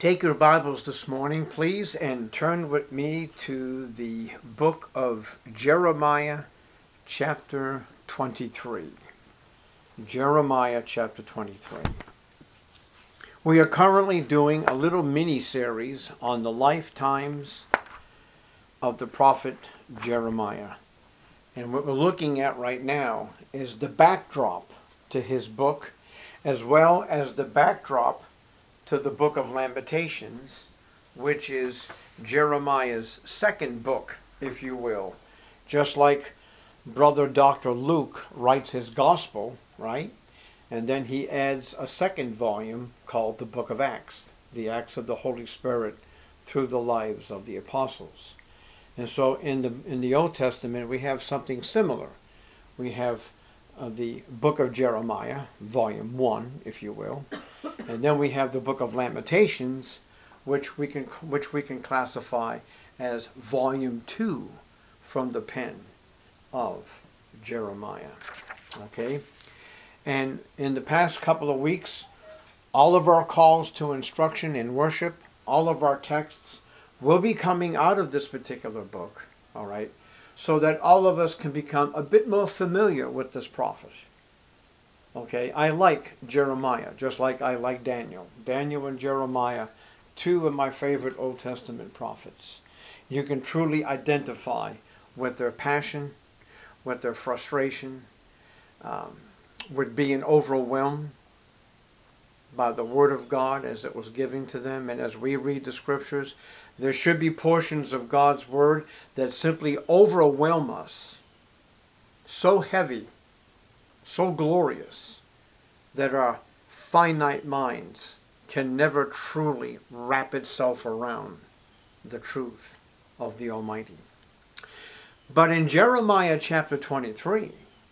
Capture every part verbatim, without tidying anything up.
Take your Bibles this morning, please, and turn with me to the book of Jeremiah, chapter twenty-three. Jeremiah, chapter twenty-three. We are currently doing a little mini-series on the lifetimes of the prophet Jeremiah. And what we're looking at right now is the backdrop to his book, as well as the backdrop to the book of Lamentations, which is Jeremiah's second book, if you will. Just like Brother Doctor Luke writes his gospel, right? And then he adds a second volume called the book of Acts, the Acts of the Holy Spirit through the lives of the apostles. And so in the in the Old Testament, we have something similar. We have uh, the book of Jeremiah, volume one, if you will. And then we have the book of Lamentations, which we can which we can classify as volume two from the pen of Jeremiah. Okay? And in the past couple of weeks, all of our calls to instruction in worship, all of our texts will be coming out of this particular book, all right, so that all of us can become a bit more familiar with this prophet. Okay, I like Jeremiah, just like I like Daniel. Daniel and Jeremiah, two of my favorite Old Testament prophets. You can truly identify with their passion, with their frustration, um, with being overwhelmed by the Word of God as it was given to them. And as we read the Scriptures, there should be portions of God's Word that simply overwhelm us. So heavy, so glorious, that our finite minds can never truly wrap itself around the truth of the Almighty. But in Jeremiah chapter twenty-three,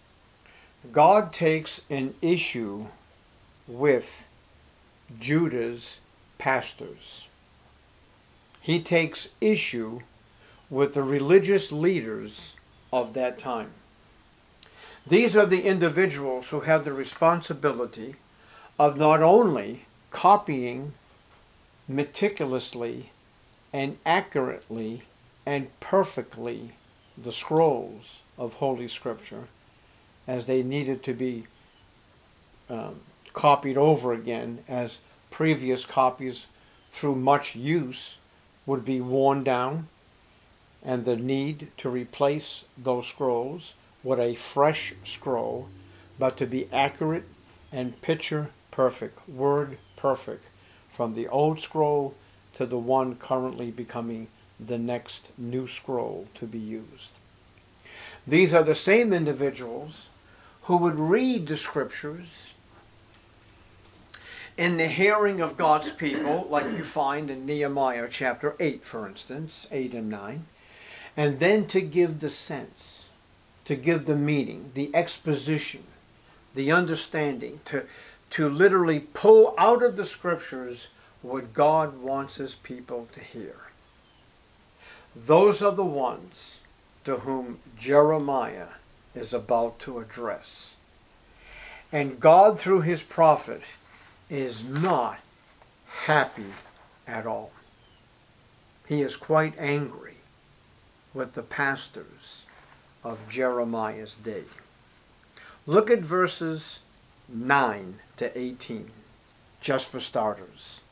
God takes an issue with Judah's pastors. He takes issue with the religious leaders of that time. These are the individuals who have the responsibility of not only copying meticulously and accurately and perfectly the scrolls of Holy Scripture as they needed to be um, copied over again, as previous copies through much use would be worn down, and the need to replace those scrolls with a fresh scroll, but to be accurate and picture perfect, word perfect, from the old scroll to the one currently becoming the next new scroll to be used. These are the same individuals who would read the Scriptures in the hearing of God's people, like you find in Nehemiah chapter eight, for instance, eight and nine, and then to give the sense, to give the meaning, the exposition, the understanding, to, to literally pull out of the Scriptures what God wants His people to hear. Those are the ones to whom Jeremiah is about to address. And God, through His prophet, is not happy at all. He is quite angry with the pastors of Jeremiah's day. Look at verses nine to eighteen, just for starters.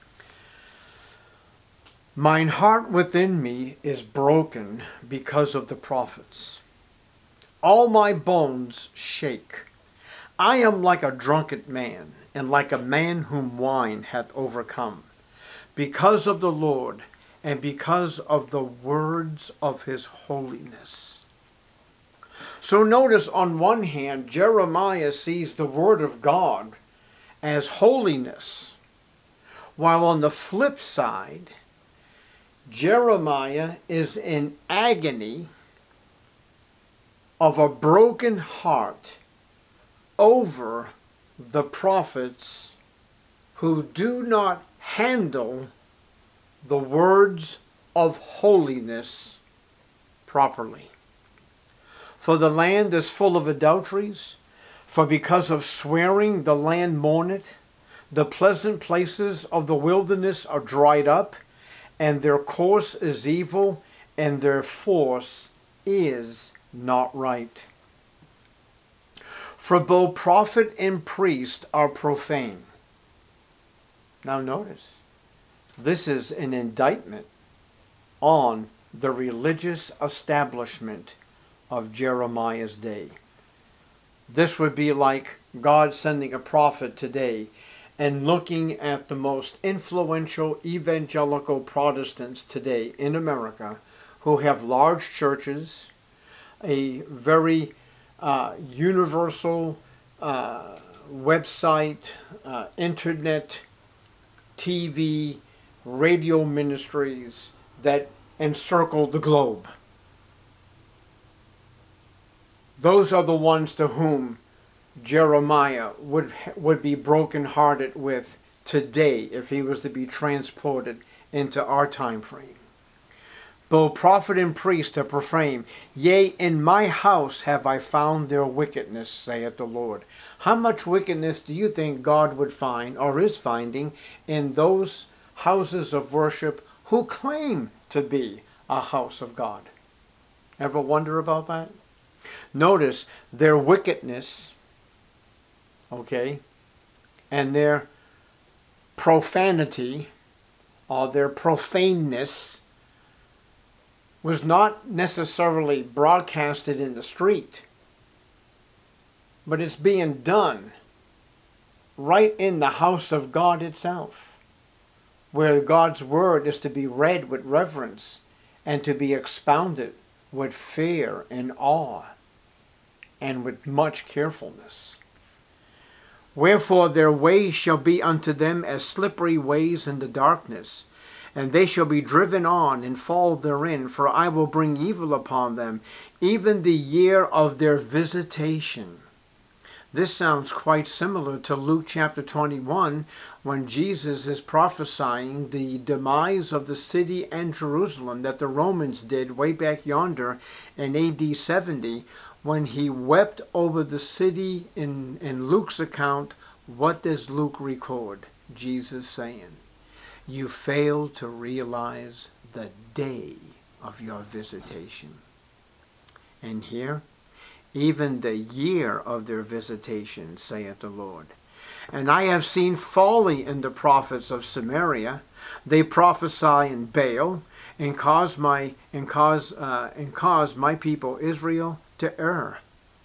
Mine heart within me is broken because of the prophets. All my bones shake. I am like a drunken man, and like a man whom wine hath overcome, because of the Lord, and because of the words of His holiness. So notice, on one hand, Jeremiah sees the Word of God as holiness, while on the flip side, Jeremiah is in agony of a broken heart over the prophets who do not handle the words of holiness properly. For the land is full of adulteries, for because of swearing the land mourneth, The pleasant places of the wilderness are dried up, and their course is evil, and their force is not right. For both prophet and priest are profane. Now notice, this is an indictment on the religious establishment of Jeremiah's day. This would be like God sending a prophet today and looking at the most influential evangelical Protestants today in America who have large churches, a very uh, universal uh, website, uh, internet, T V, radio ministries that encircle the globe. Those are the ones to whom Jeremiah would would be brokenhearted with today if he was to be transported into our time frame. Both prophet and priest are profane. Yea, in my house have I found their wickedness, saith the Lord. How much wickedness do you think God would find, or is finding, in those houses of worship who claim to be a house of God? Ever wonder about that? Notice their wickedness, okay, and their profanity, or their profaneness, was not necessarily broadcasted in the street, but it's being done right in the house of God itself, where God's word is to be read with reverence and to be expounded with fear and awe and with much carefulness. Wherefore their way shall be unto them as slippery ways in the darkness, and they shall be driven on and fall therein, for I will bring evil upon them, even the year of their visitation. This sounds quite similar to Luke chapter twenty-one, when Jesus is prophesying the demise of the city and Jerusalem that the Romans did way back yonder in A D seventy, when he wept over the city. In, in Luke's account, what does Luke record? Jesus saying, you fail to realize the day of your visitation. And here, even the year of their visitation, saith the Lord. And I have seen folly in the prophets of Samaria. They prophesy in Baal, and cause my and cause uh, and cause my people Israel to err.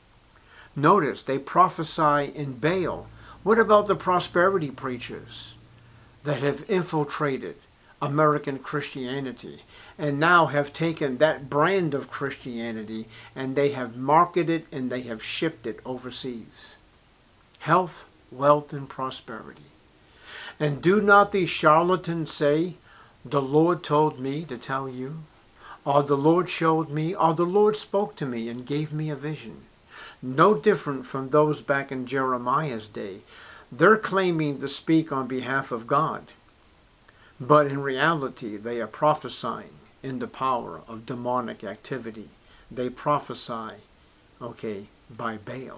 Notice they prophesy in Baal. What about the prosperity preachers that have infiltrated American Christianity and now have taken that brand of Christianity and they have marketed and they have shipped it overseas? Health, wealth, and prosperity. And do not these charlatans say, the Lord told me to tell you, or the Lord showed me, or the Lord spoke to me and gave me a vision? No different from those back in Jeremiah's day. They're claiming to speak on behalf of God, but in reality they are prophesying in the power of demonic activity. They prophesy, okay, by Baal.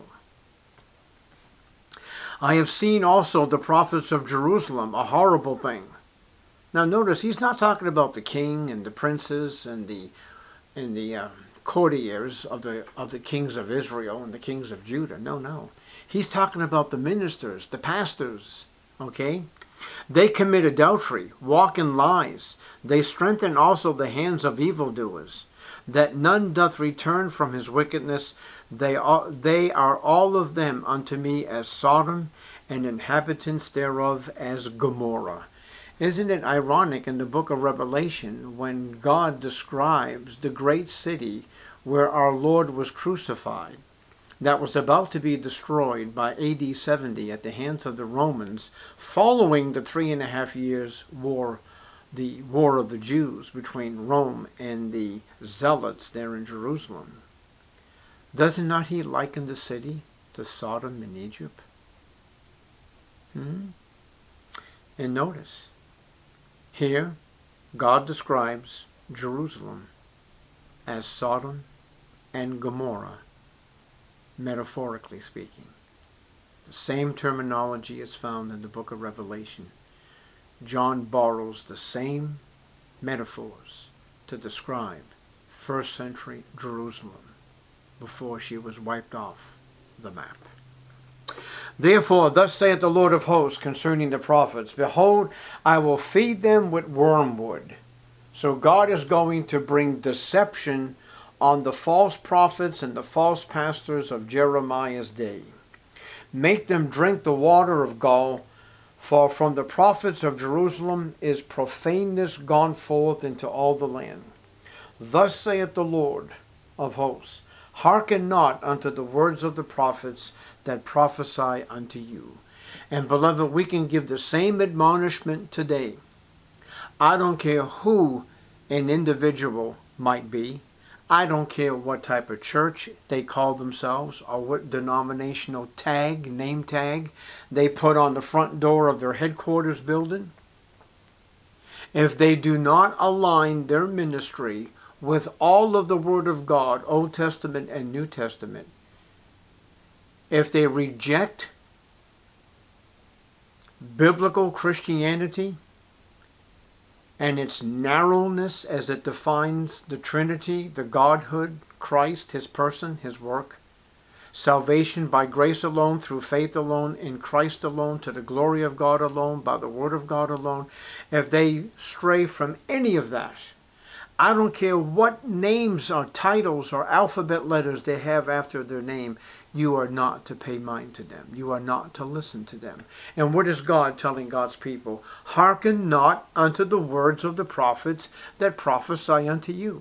I have seen also the prophets of Jerusalem, a horrible thing. Now notice, he's not talking about the king and the princes and the and the uh, courtiers of the of the kings of Israel and the kings of Judah. No, no. He's talking about the ministers, the pastors, okay? They commit adultery, walk in lies. They strengthen also the hands of evildoers, that none doth return from his wickedness. They are, they are all of them unto me as Sodom, and inhabitants thereof as Gomorrah. Isn't it ironic in the book of Revelation when God describes the great city where our Lord was crucified, that was about to be destroyed by A D seventy at the hands of the Romans, following the three and a half years war, the war of the Jews between Rome and the Zealots there in Jerusalem? Does not he liken the city to Sodom and Egypt? Hmm? And notice, here God describes Jerusalem as Sodom and Gomorrah, metaphorically speaking. The same terminology is found in the book of Revelation. John borrows the same metaphors to describe first century Jerusalem before she was wiped off the map. Therefore, thus saith the Lord of hosts concerning the prophets, behold, I will feed them with wormwood. So God is going to bring deception on the false prophets and the false pastors of Jeremiah's day. Make them drink the water of gall, for from the prophets of Jerusalem is profaneness gone forth into all the land. Thus saith the Lord of hosts, hearken not unto the words of the prophets that prophesy unto you. And beloved, we can give the same admonishment today. I don't care who an individual might be. I don't care what type of church they call themselves or what denominational tag, name tag they put on the front door of their headquarters building. If they do not align their ministry with all of the Word of God, Old Testament and New Testament, if they reject biblical Christianity and its narrowness as it defines the Trinity, the Godhood, Christ, His person, His work, salvation by grace alone, through faith alone, in Christ alone, to the glory of God alone, by the Word of God alone, if they stray from any of that, I don't care what names or titles or alphabet letters they have after their name, you are not to pay mind to them. You are not to listen to them. And what is God telling God's people? Hearken not unto the words of the prophets that prophesy unto you.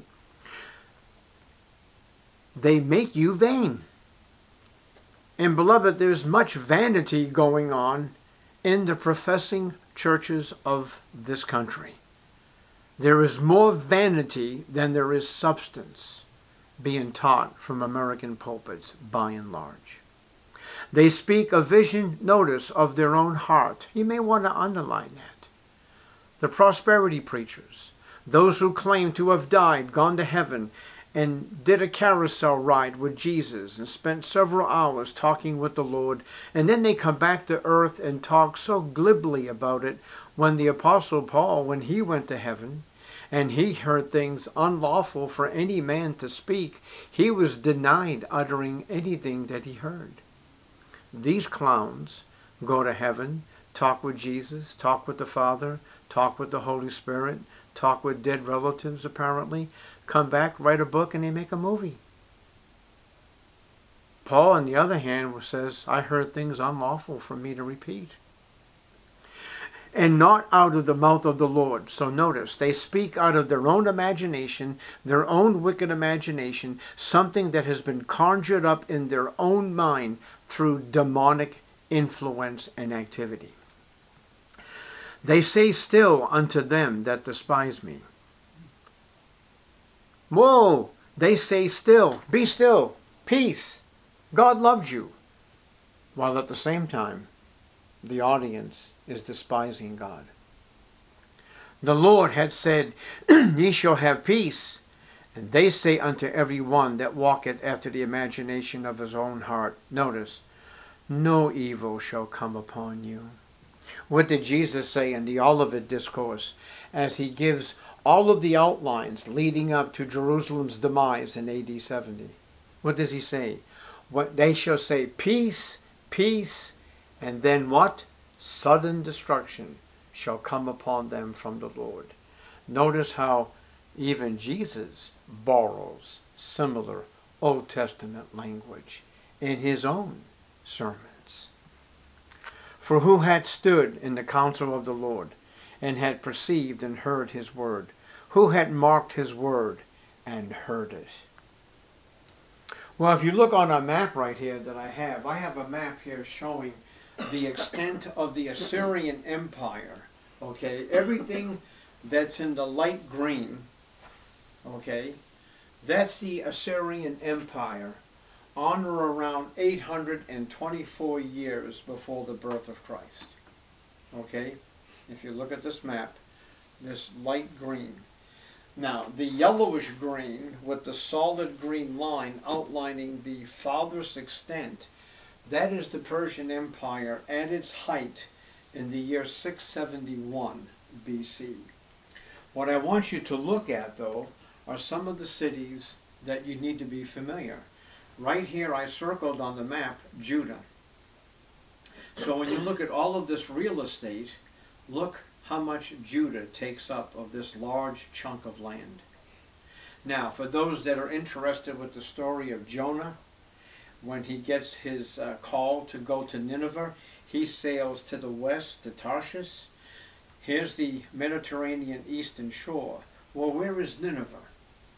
They make you vain. And beloved, there's much vanity going on in the professing churches of this country. There is more vanity than there is substance being taught from American pulpits by and large. They speak a vision, notice, of their own heart. You may want to underline that. The prosperity preachers, those who claim to have died, gone to heaven, and did a carousel ride with Jesus and spent several hours talking with the Lord, and then they come back to earth and talk so glibly about it when the Apostle Paul, when he went to heaven, and he heard things unlawful for any man to speak, he was denied uttering anything that he heard. These clowns go to heaven, talk with Jesus, talk with the Father, talk with the Holy Spirit, talk with dead relatives apparently, come back, write a book, and they make a movie. Paul, on the other hand, says, I heard things unlawful for me to repeat. And not out of the mouth of the Lord. So notice, they speak out of their own imagination, their own wicked imagination, something that has been conjured up in their own mind through demonic influence and activity. They say still unto them that despise me. Whoa! They say still, be still, peace, God loved you. While at the same time, the audience is despising God. The Lord had said, ye shall have peace. And they say unto every one that walketh after the imagination of his own heart. Notice, no evil shall come upon you. What did Jesus say in the Olivet Discourse as he gives all of the outlines leading up to Jerusalem's demise in A D seventy? What does he say? What they shall say, peace, peace, and then what? Sudden destruction shall come upon them from the Lord. Notice how even Jesus borrows similar Old Testament language in his own sermons. For who had stood in the counsel of the Lord, and had perceived and heard his word? Who had marked his word and heard it? Well, if you look on a map right here that I have, I have a map here showing the extent of the Assyrian Empire. Okay, everything that's in the light green, okay, that's the Assyrian Empire on or around eight hundred twenty-four years before the birth of Christ. Okay, if you look at this map, this light green. Now, the yellowish green with the solid green line outlining the farthest extent That is the Persian Empire at its height in the year six seventy-one B C. What I want you to look at, though, are some of the cities that you need to be familiar. Right here I circled on the map Judah. So when you look at all of this real estate, look how much Judah takes up of this large chunk of land. Now, for those that are interested with the story of Jonah, when he gets his uh, call to go to Nineveh, he sails to the west, to Tarshish. Here's the Mediterranean eastern shore. Well, where is Nineveh?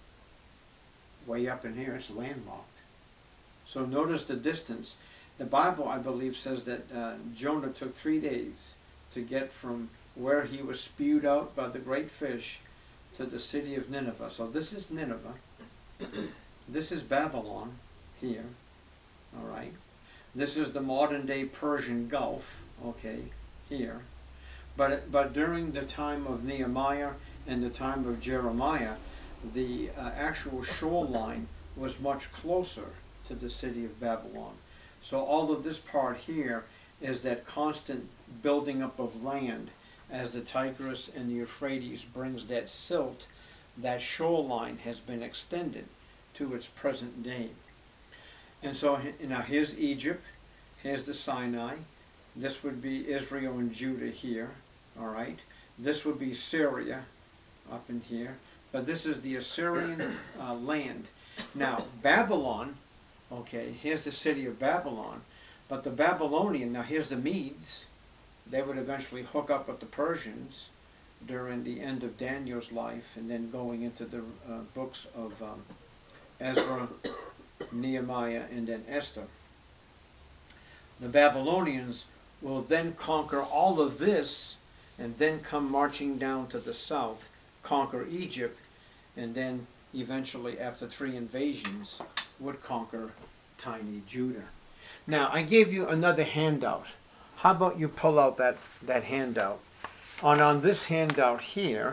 Way up in here, it's landlocked. So notice the distance. The Bible, I believe, says that uh, Jonah took three days to get from where he was spewed out by the great fish to the city of Nineveh. So this is Nineveh. This is Babylon here. All right. This is the modern day Persian Gulf, okay, here. But, but during the time of Nehemiah and the time of Jeremiah, the uh, actual shoreline was much closer to the city of Babylon. So all of this part here is that constant building up of land as the Tigris and the Euphrates brings that silt. That shoreline has been extended to its present day. And so now here's Egypt, here's the Sinai. This would be Israel and Judah here, all right. This would be Syria up in here. But this is the Assyrian uh, land. Now, Babylon, okay, here's the city of Babylon. But the Babylonian, now here's the Medes. They would eventually hook up with the Persians during the end of Daniel's life and then going into the uh, books of um, Ezra, Nehemiah, and then Esther. The Babylonians will then conquer all of this and then come marching down to the south, conquer Egypt, and then eventually, after three invasions, would conquer tiny Judah. Now, I gave you another handout. How about you pull out that, that handout? On, on this handout here,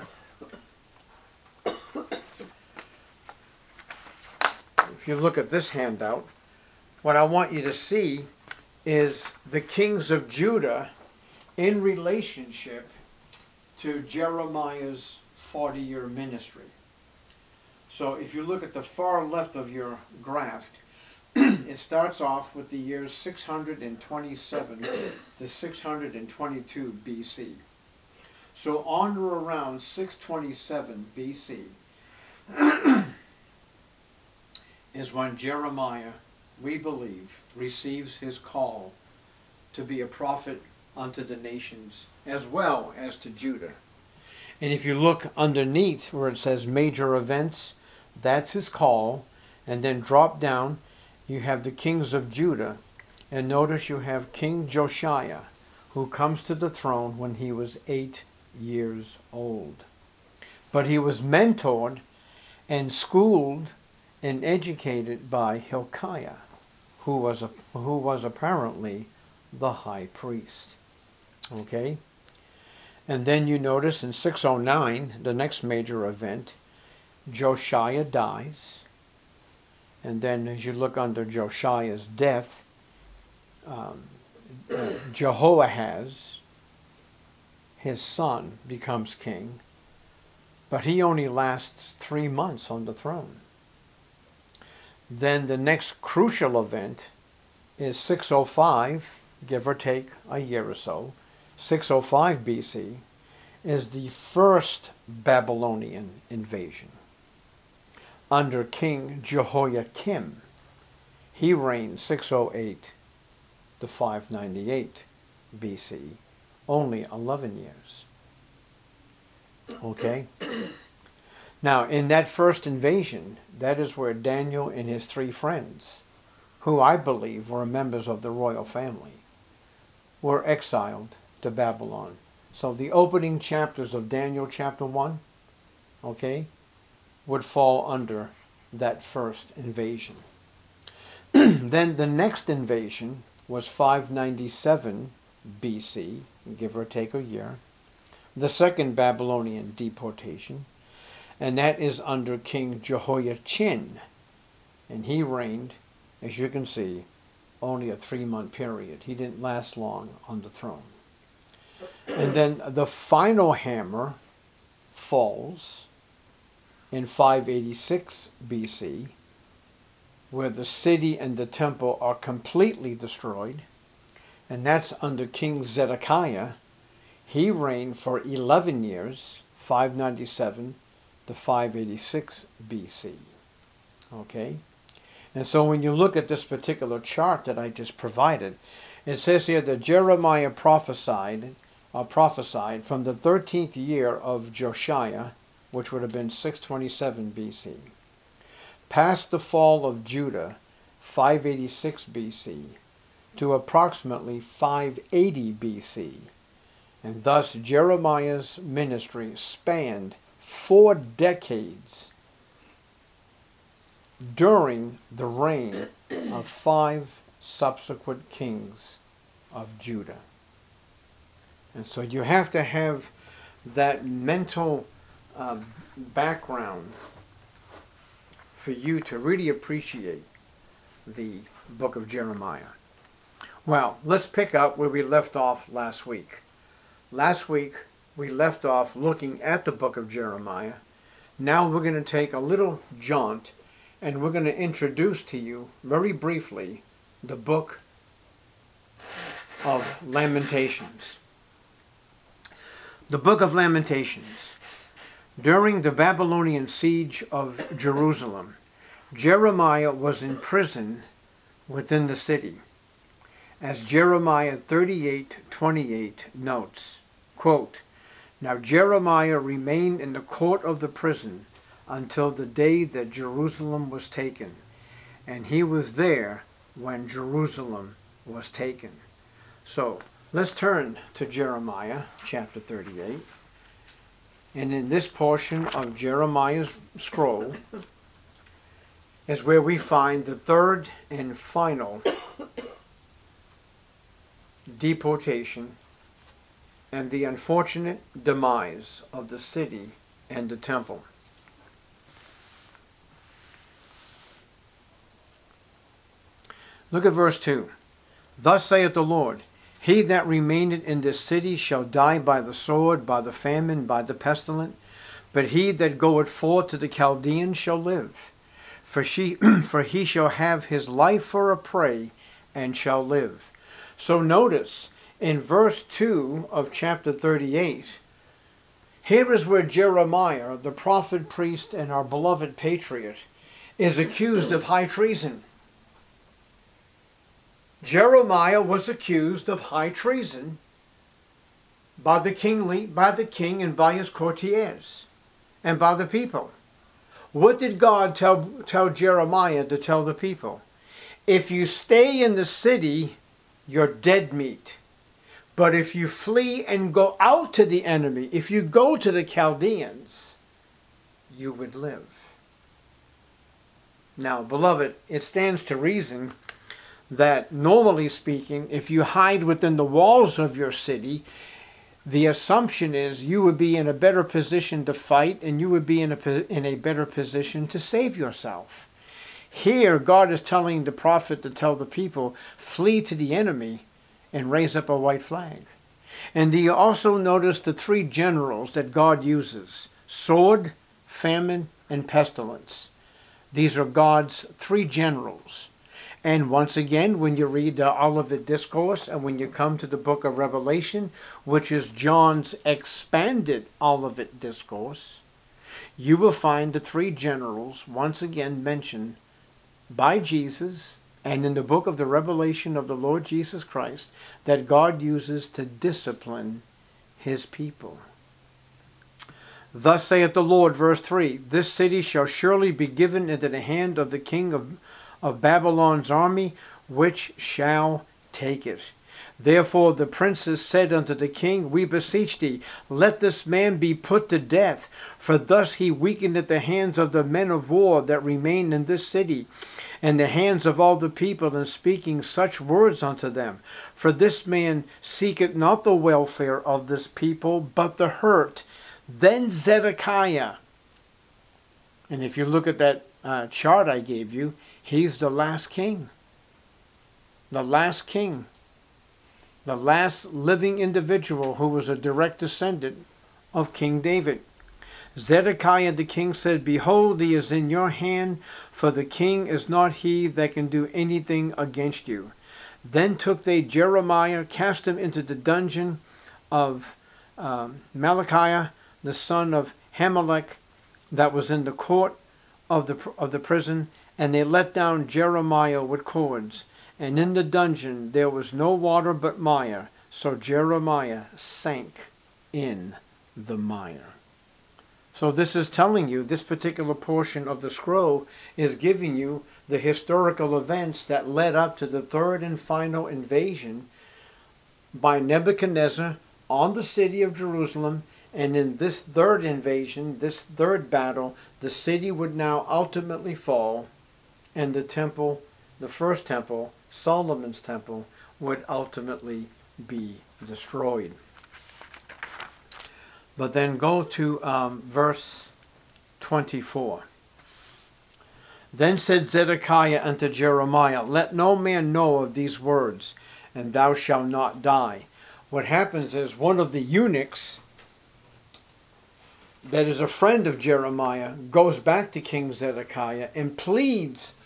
if you look at this handout, what I want you to see is the kings of Judah in relationship to Jeremiah's forty-year ministry. So if you look at the far left of your graph, it starts off with the years six hundred twenty-seven to six hundred twenty-two B C. So on or around six twenty-seven B C is when Jeremiah, we believe, receives his call to be a prophet unto the nations as well as to Judah. And if you look underneath where it says major events, that's his call. And then drop down, you have the kings of Judah. And notice you have King Josiah, who comes to the throne when he was eight years old. But he was mentored and schooled and educated by Hilkiah, who was, a, who was apparently the high priest. Okay? And then you notice in six oh nine, the next major event, Josiah dies. And then as you look under Josiah's death, um, uh, Jehoahaz, his son, becomes king. But he only lasts three months on the throne. Then the next crucial event is six oh five, give or take a year or so. six oh five B C is the first Babylonian invasion under King Jehoiakim. He reigned six oh eight to five ninety-eight B C, only eleven years. Okay? Now, in that first invasion, that is where Daniel and his three friends, who I believe were members of the royal family, were exiled to Babylon. So the opening chapters of Daniel chapter one, okay, would fall under that first invasion. Then the next invasion was five ninety-seven B C, give or take a year, the second Babylonian deportation, and that is under King Jehoiachin, and he reigned, as you can see, only a three-month period. He didn't last long on the throne. And then the final hammer falls in five eighty-six B C, where the city and the temple are completely destroyed, and that's under King Zedekiah. He reigned for eleven years, five ninety-seven to five eighty-six B C. Okay? And so when you look at this particular chart that I just provided, it says here that Jeremiah prophesied, uh, prophesied from the thirteenth year of Josiah, which would have been six twenty-seven B C, past the fall of Judah, five eighty-six B C, to approximately five eighty B C. And thus Jeremiah's ministry spanned four decades during the reign of five subsequent kings of Judah. And so you have to have that mental uh, background for you to really appreciate the book of Jeremiah. Well, let's pick up where we left off last week. Last week we left off looking at the book of Jeremiah. Now we're going to take a little jaunt and we're going to introduce to you very briefly the book of Lamentations. The book of Lamentations. During the Babylonian siege of Jerusalem, Jeremiah was in prison within the city. As Jeremiah thirty-eight twenty-eight notes, quote, "Now Jeremiah remained in the court of the prison until the day that Jerusalem was taken, and he was there when Jerusalem was taken." So let's turn to Jeremiah chapter thirty-eight. And in this portion of Jeremiah's scroll is where we find the third and final deportation and the unfortunate demise of the city and the temple. Look at verse two. "Thus saith the Lord, He that remaineth in this city shall die by the sword, by the famine, by the pestilence. But he that goeth forth to the Chaldeans shall live. For, she, for he shall have his life for a prey, and shall live." So notice, in verse two of chapter thirty-eight, here is where Jeremiah, the prophet, priest, and our beloved patriot, is accused of high treason. Jeremiah was accused of high treason by the kingly, by the king and by his courtiers and by the people. What did God tell, tell Jeremiah to tell the people? If you stay in the city, you're dead meat. But if you flee and go out to the enemy, if you go to the Chaldeans, you would live. Now, beloved, it stands to reason that normally speaking, if you hide within the walls of your city, the assumption is you would be in a better position to fight and you would be in a, in a better position to save yourself. Here, God is telling the prophet to tell the people, flee to the enemy and raise up a white flag. And do you also notice the three generals that God uses? Sword, famine, and pestilence. These are God's three generals. And once again, when you read the Olivet Discourse and when you come to the book of Revelation, which is John's expanded Olivet Discourse, you will find the three generals once again mentioned by Jesus and in the book of the Revelation of the Lord Jesus Christ that God uses to discipline his people. "Thus saith the Lord," verse three, "This city shall surely be given into the hand of the king of of Babylon's army, which shall take it. Therefore the princes said unto the king, We beseech thee, let this man be put to death, for thus he weakeneth the hands of the men of war that remain in this city, and the hands of all the people in speaking such words unto them. For this man seeketh not the welfare of this people, but the hurt. Then Zedekiah," and if you look at that uh, chart I gave you, he's the last king. the last king, the last living individual who was a direct descendant of King David. Zedekiah the king said, Behold, he is in your hand, for the king is not he that can do anything against you. Then took they Jeremiah, cast him into the dungeon of um, Malachiah, the son of Hamelech, that was in the court of the of the prison, and they let down Jeremiah with cords. And in the dungeon there was no water but mire, so Jeremiah sank in the mire. So this is telling you, this particular portion of the scroll is giving you the historical events that led up to the third and final invasion by Nebuchadnezzar on the city of Jerusalem. And in this third invasion, this third battle, the city would now ultimately fall, and the temple, the first temple, Solomon's temple, would ultimately be destroyed. But then go to um, verse twenty-four. Then said Zedekiah unto Jeremiah, Let no man know of these words, and thou shalt not die. What happens is one of the eunuchs that is a friend of Jeremiah goes back to King Zedekiah and pleads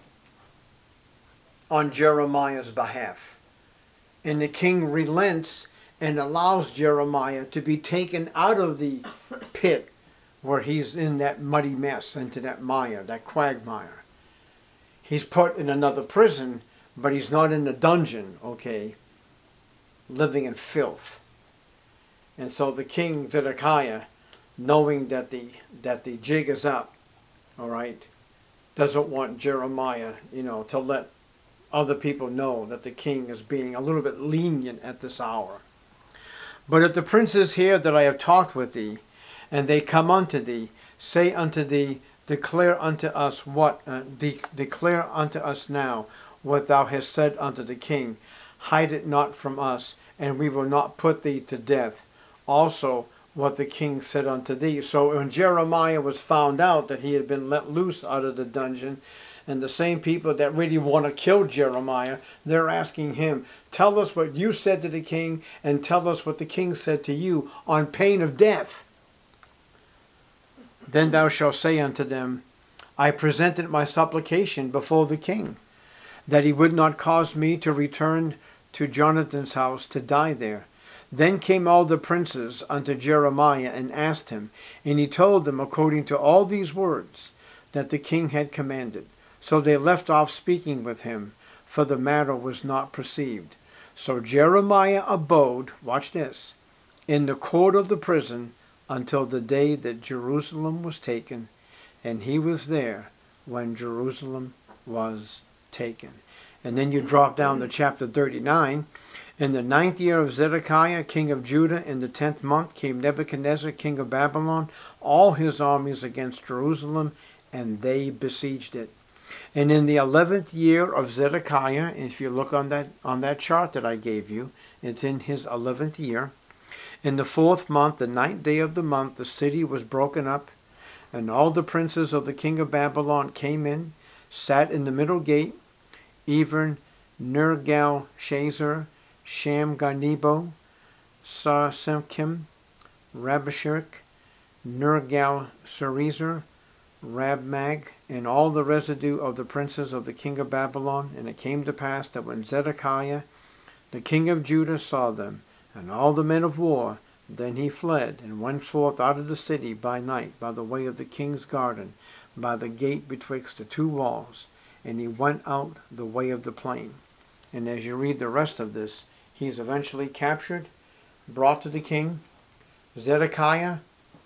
on Jeremiah's behalf. And the king relents and allows Jeremiah to be taken out of the pit where he's in that muddy mess, into that mire, that quagmire. He's put in another prison, but he's not in the dungeon, okay, living in filth. And so the king Zedekiah, knowing that the that the jig is up, all right, doesn't want Jeremiah, you know, to let other people know that the king is being a little bit lenient at this hour. But if the princes hear that I have talked with thee, and they come unto thee, say unto thee, declare unto us what, uh, de declare unto us now what thou hast said unto the king. Hide it not from us, and we will not put thee to death. Also what the king said unto thee. So when Jeremiah was found out that he had been let loose out of the dungeon, and the same people that really want to kill Jeremiah, they're asking him, tell us what you said to the king, and tell us what the king said to you, on pain of death. Then thou shalt say unto them, I presented my supplication before the king, that he would not cause me to return to Jonathan's house to die there. Then came all the princes unto Jeremiah and asked him, and he told them according to all these words that the king had commanded. So they left off speaking with him, for the matter was not perceived. So Jeremiah abode, watch this, in the court of the prison until the day that Jerusalem was taken, and he was there when Jerusalem was taken. And then you drop down to chapter thirty-nine. In the ninth year of Zedekiah, king of Judah, in the tenth month, came Nebuchadnezzar, king of Babylon, all his armies against Jerusalem, and they besieged it. And in the eleventh year of Zedekiah, if you look on that on that chart that I gave you, it's in his eleventh year. In the fourth month, the ninth day of the month, the city was broken up, and all the princes of the king of Babylon came in, sat in the middle gate, even Nergal-Shazer, Shamgar-Nebo, Sarsenkim, Rabashirk, Nergal-Sarezer, Rabmag, and all the residue of the princes of the king of Babylon. And it came to pass that when Zedekiah, the king of Judah, saw them, and all the men of war, then he fled, and went forth out of the city by night, by the way of the king's garden, by the gate betwixt the two walls, and he went out the way of the plain. And as you read the rest of this, he's eventually captured, brought to the king. Zedekiah,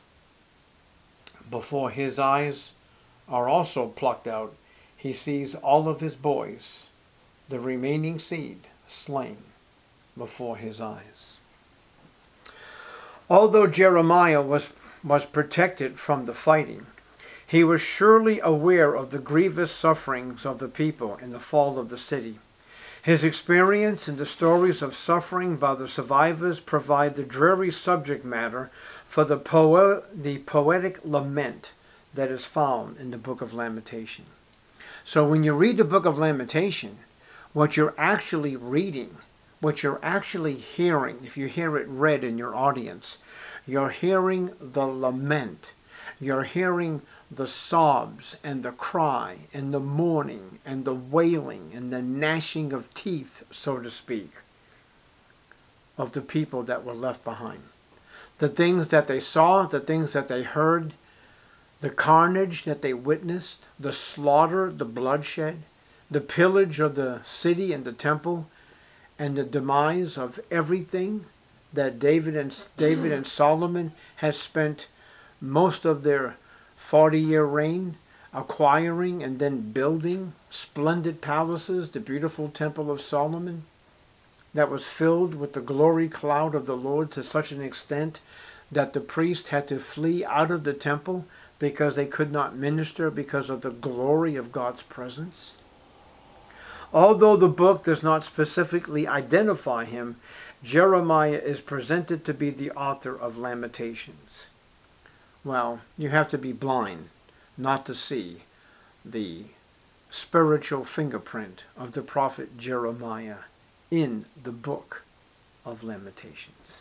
before his eyes are also plucked out, he sees all of his boys, the remaining seed, slain before his eyes. Although Jeremiah was, was protected from the fighting, he was surely aware of the grievous sufferings of the people in the fall of the city. His experience and the stories of suffering by the survivors provide the dreary subject matter for the, poe the poetic lament that is found in the book of Lamentation. So when you read the book of Lamentation, What you're actually reading, what you're actually hearing, if you hear it read in your audience, you're hearing the lament. You're hearing the sobs and the cry and the mourning and the wailing and the gnashing of teeth, so to speak, of the people that were left behind. The things that they saw, the things that they heard, the carnage that they witnessed, the slaughter, the bloodshed, the pillage of the city and the temple, and the demise of everything that David and David and Solomon had spent most of their forty-year reign acquiring and then building splendid palaces, the beautiful temple of Solomon that was filled with the glory cloud of the Lord to such an extent that the priest had to flee out of the temple because they could not minister because of the glory of God's presence. Although the book does not specifically identify him, Jeremiah is presented to be the author of Lamentations. Well, you have to be blind not to see the spiritual fingerprint of the prophet Jeremiah in the book of Lamentations.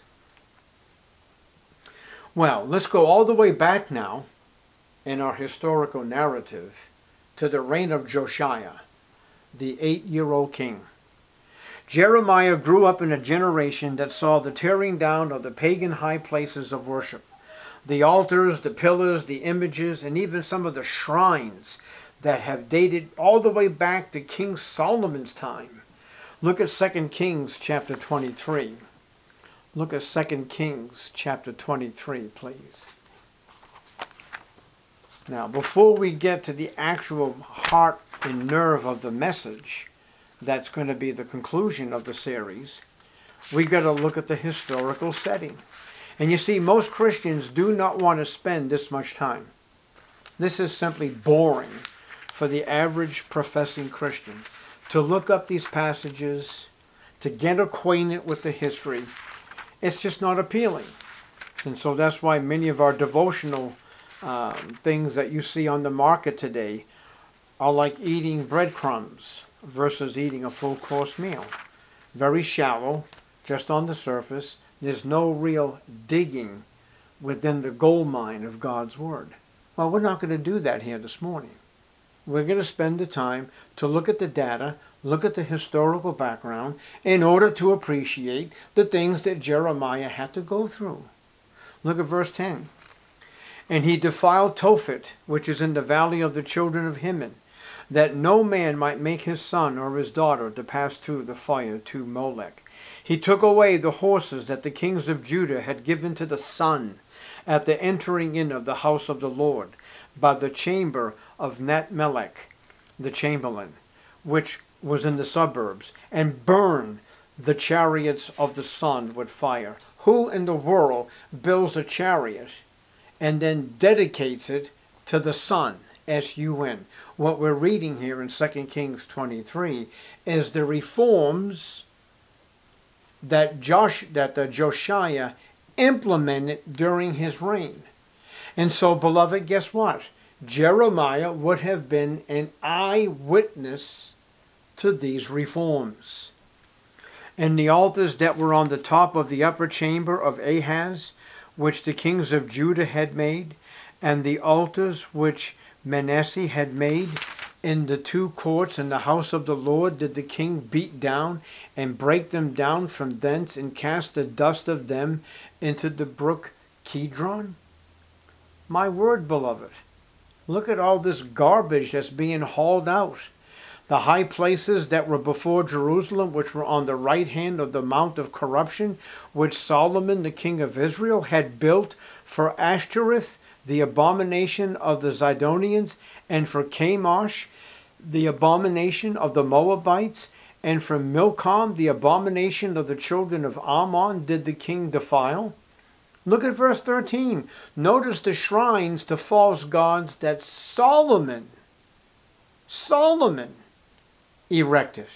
Well, let's go all the way back now in our historical narrative to the reign of Josiah, the eight-year-old king. Jeremiah grew up in a generation that saw the tearing down of the pagan high places of worship, the altars, the pillars, the images, and even some of the shrines that have dated all the way back to King Solomon's time. Look at Second Kings chapter twenty-three. Look at Second Kings chapter twenty-three, please. Now, before we get to the actual heart and nerve of the message, that's going to be the conclusion of the series, we got to look at the historical setting. And you see, most Christians do not want to spend this much time. This is simply boring for the average professing Christian to look up these passages, to get acquainted with the history. It's just not appealing. And so that's why many of our devotional um, things that you see on the market today are like eating breadcrumbs versus eating a full course meal. Very shallow, just on the surface. There's no real digging within the gold mine of God's Word. Well, we're not going to do that here this morning. We're going to spend the time to look at the data, look at the historical background, in order to appreciate the things that Jeremiah had to go through. Look at verse ten. And he defiled Tophet, which is in the valley of the children of Hinnom, that no man might make his son or his daughter to pass through the fire to Molech. He took away the horses that the kings of Judah had given to the sun at the entering in of the house of the Lord, by the chamber of Natmelech, the chamberlain, which was in the suburbs, and burned the chariots of the sun with fire. Who in the world builds a chariot and then dedicates it to the sun? S U N. What we're reading here in Second Kings twenty-three is the reforms that Josh, that uh, Josiah implemented during his reign. And so, beloved, guess what? Jeremiah would have been an eyewitness to these reforms. And the altars that were on the top of the upper chamber of Ahaz, which the kings of Judah had made, and the altars which Manasseh had made in the two courts in the house of the Lord, did the king beat down and break them down from thence, and cast the dust of them into the brook Kidron? My word, beloved, look at all this garbage that's being hauled out. The high places that were before Jerusalem, which were on the right hand of the Mount of Corruption, which Solomon, the king of Israel, had built for Ashtoreth, the abomination of the Zidonians, and for Chemosh, the abomination of the Moabites, and for Milcom, the abomination of the children of Ammon, did the king defile. Look at verse thirteen. Notice the shrines to false gods that Solomon, Solomon erected.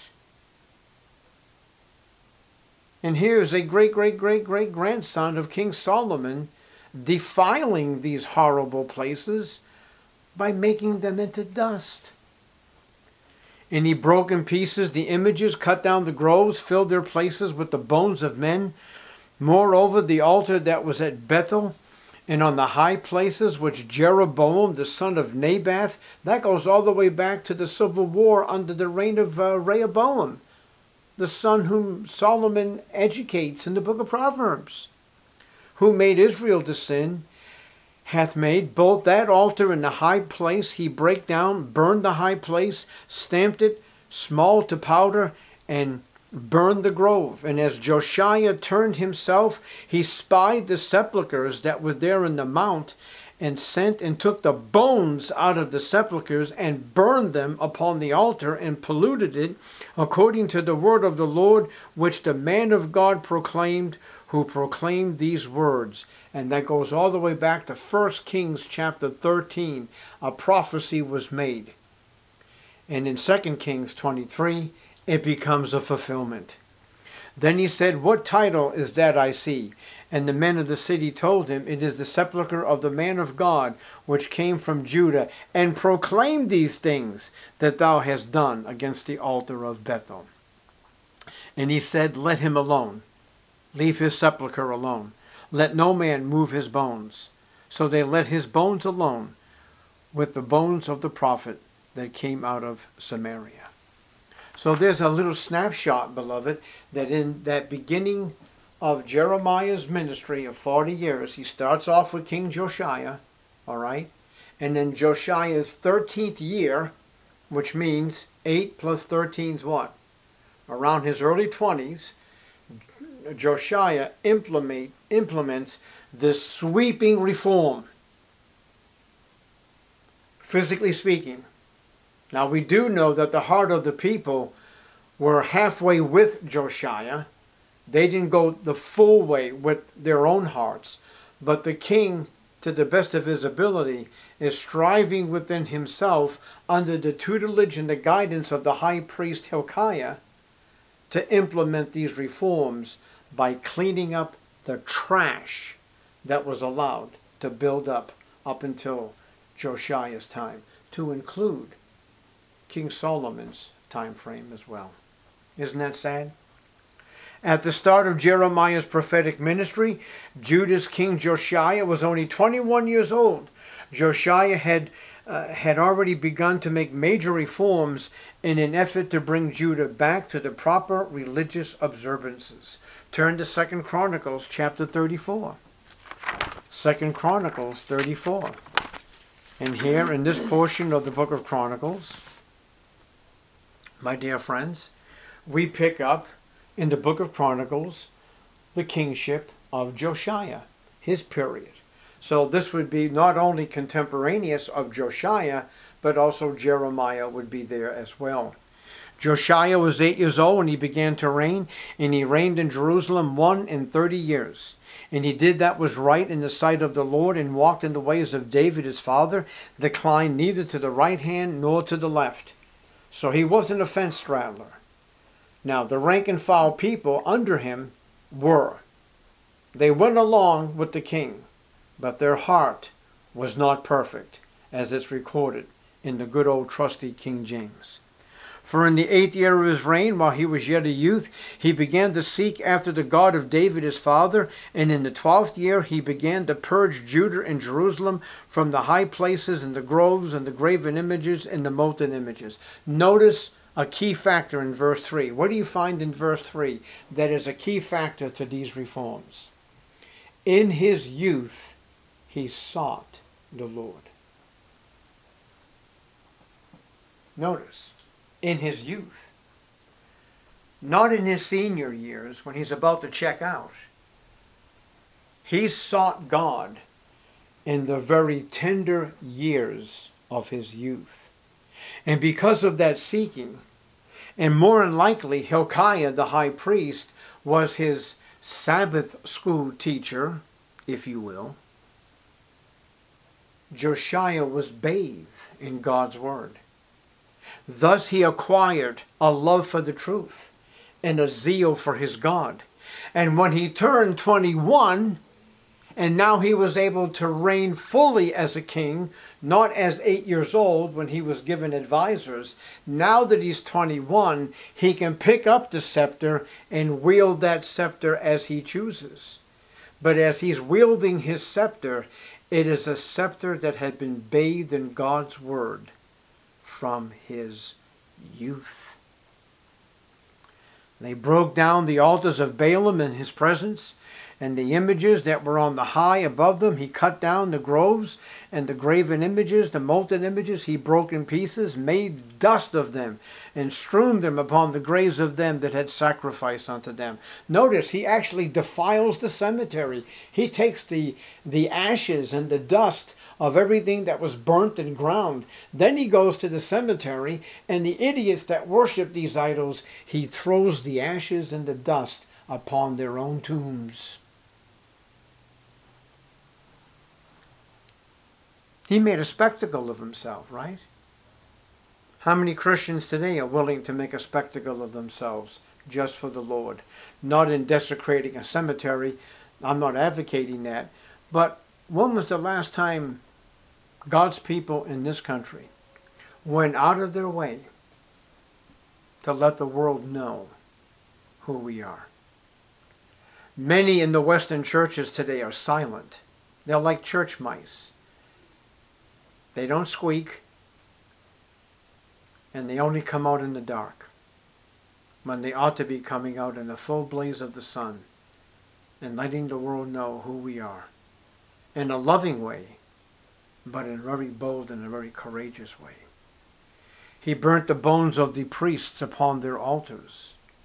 And here's a great, great, great, great grandson of King Solomon defiling these horrible places by making them into dust. And he broke in pieces the images, cut down the groves, filled their places with the bones of men. Moreover, the altar that was at Bethel, and on the high places which Jeroboam, the son of Nebat, that goes all the way back to the civil war under the reign of uh, Rehoboam, the son whom Solomon educates in the book of Proverbs, who made Israel to sin, hath made both that altar and the high place. He brake down, burned the high place, stamped it small to powder, and burned the grove. And as Josiah turned himself, he spied the sepulchres that were there in the mount, and sent and took the bones out of the sepulchres, and burned them upon the altar, and polluted it, according to the word of the Lord, which the man of God proclaimed, who proclaimed these words. And that goes all the way back to First Kings chapter thirteen. A prophecy was made. And in Second Kings twenty-three, it becomes a fulfillment. Then he said, What title is that I see? And the men of the city told him, It is the sepulchre of the man of God, which came from Judah, and proclaimed these things that thou hast done against the altar of Bethel. And he said, Let him alone. Leave his sepulchre alone. Let no man move his bones. So they let his bones alone, with the bones of the prophet that came out of Samaria. So there's a little snapshot, beloved, that in that beginning of Jeremiah's ministry of forty years, he starts off with King Josiah, all right? And then Josiah's thirteenth year, which means eight plus thirteen is what? Around his early twenties, Josiah implement, implements this sweeping reform, physically speaking. Now we do know that the heart of the people were halfway with Josiah. They didn't go the full way with their own hearts. But the king, to the best of his ability, is striving within himself under the tutelage and the guidance of the high priest Hilkiah to implement these reforms by cleaning up the trash that was allowed to build up up until Josiah's time, to include King Solomon's time frame as well. Isn't that sad? At the start of Jeremiah's prophetic ministry, Judah's king Josiah was only twenty-one years old. Josiah had uh, had already begun to make major reforms in an effort to bring Judah back to the proper religious observances. Turn to Second Chronicles chapter thirty-four. Second Chronicles thirty-four. And here in this portion of the book of Chronicles, my dear friends, we pick up in the book of Chronicles the kingship of Josiah, his period. So this would be not only contemporaneous of Josiah, but also Jeremiah would be there as well. Josiah was eight years old when he began to reign, and he reigned in Jerusalem one and thirty years. And he did that was right in the sight of the Lord, and walked in the ways of David his father, declined neither to the right hand nor to the left. So he wasn't a fence straddler. Now the rank and file people under him were. They went along with the king, but their heart was not perfect, as it's recorded in the good old trusty King James. For in the eighth year of his reign, while he was yet a youth, he began to seek after the God of David his father, and in the twelfth year he began to purge Judah and Jerusalem from the high places and the groves and the graven images and the molten images. Notice a key factor in verse three. What do you find in verse three that is a key factor to these reforms? In his youth he sought the Lord. Notice. In his youth. Not in his senior years when he's about to check out. He sought God in the very tender years of his youth. And because of that seeking, and more than likely Hilkiah the high priest was his Sabbath school teacher, if you will, Josiah was bathed in God's word. Thus he acquired a love for the truth and a zeal for his God. And when he turned twenty-one, And now he was able to reign fully as a king, not as eight years old when he was given advisors. Now that he's twenty-one, he can pick up the scepter and wield that scepter as he chooses. But as he's wielding his scepter, it is a scepter that had been bathed in God's word from his youth. They broke down the altars of Balaam in his presence, and the images that were on the high above them. He cut down the groves and the graven images, the molten images. He broke in pieces, made dust of them, and strewn them upon the graves of them that had sacrificed unto them. Notice, he actually defiles the cemetery. He takes the, the ashes and the dust of everything that was burnt and ground. Then he goes to the cemetery, and the idiots that worship these idols, he throws the ashes and the dust upon their own tombs. He made a spectacle of himself, right? How many Christians today are willing to make a spectacle of themselves just for the Lord? Not in desecrating a cemetery. I'm not advocating that. But when was the last time God's people in this country went out of their way to let the world know who we are? Many in the Western churches today are silent. They're like church mice. They don't squeak, and they only come out in the dark, when they ought to be coming out in the full blaze of the sun and letting the world know who we are, in a loving way, but in a very bold and a very courageous way. He burnt the bones of the priests upon their altars.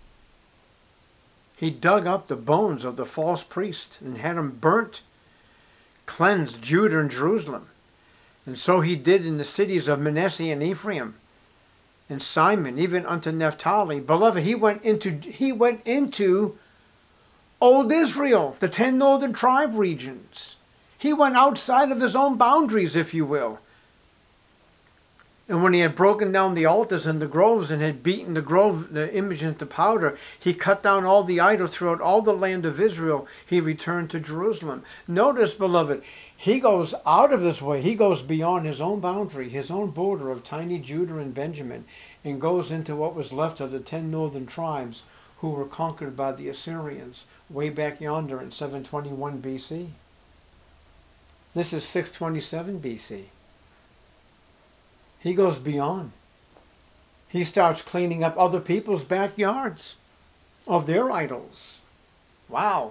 He dug up the bones of the false priests and had them burnt, cleansed Judah and Jerusalem. And so he did in the cities of Manasseh and Ephraim, and Simon, even unto Naphtali. Beloved, he went into he went into old Israel, the ten northern tribe regions. He went outside of his own boundaries, if you will. And when he had broken down the altars and the groves and had beaten the grove, the image into powder, he cut down all the idols throughout all the land of Israel. He returned to Jerusalem. Notice, beloved, he goes out of this way. He goes beyond his own boundary, his own border of tiny Judah and Benjamin, and goes into what was left of the ten northern tribes who were conquered by the Assyrians way back yonder in seven twenty-one B C. This is six twenty-seven B C. He goes beyond. He starts cleaning up other people's backyards of their idols. Wow.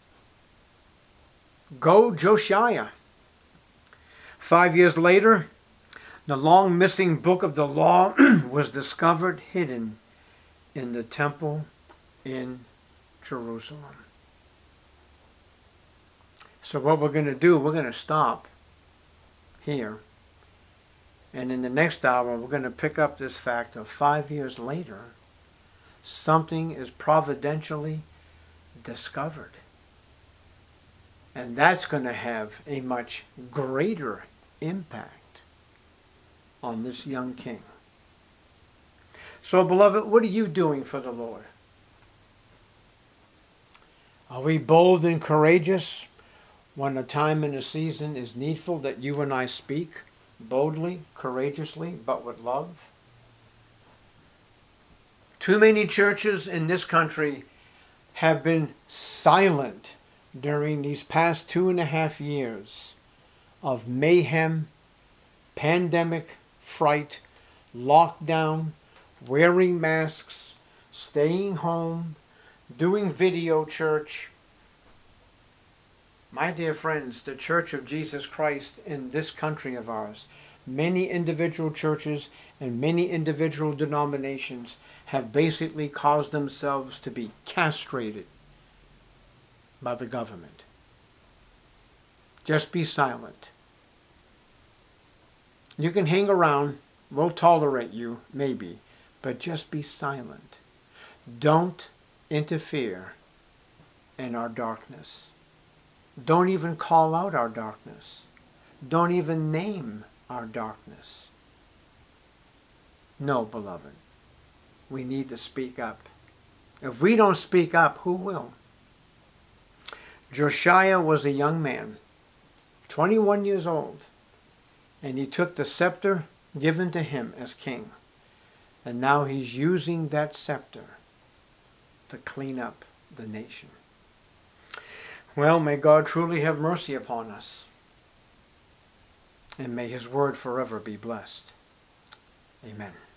Go Josiah. Five years later, the long missing book of the law was discovered hidden in the temple in Jerusalem. So what we're going to do, we're going to stop here. And in the next hour, we're going to pick up this fact of five years later, something is providentially discovered. And that's going to have a much greater impact on this young king. So, beloved, what are you doing for the Lord? Are we bold and courageous when a time and a season is needful that you and I speak boldly, courageously, but with love? Too many churches in this country have been silent during these past two and a half years of mayhem, pandemic, fright, lockdown, wearing masks, staying home, doing video church. My dear friends, the Church of Jesus Christ in this country of ours, many individual churches and many individual denominations have basically caused themselves to be castrated by the government. Just be silent. You can hang around, we'll tolerate you, maybe, but just be silent. Don't interfere in our darkness. Don't even call out our darkness. Don't even name our darkness. No, beloved, we need to speak up. If we don't speak up, who will? Josiah was a young man, twenty-one years old, and he took the scepter given to him as king, and now he's using that scepter to clean up the nation. Well, may God truly have mercy upon us, and may his word forever be blessed. Amen.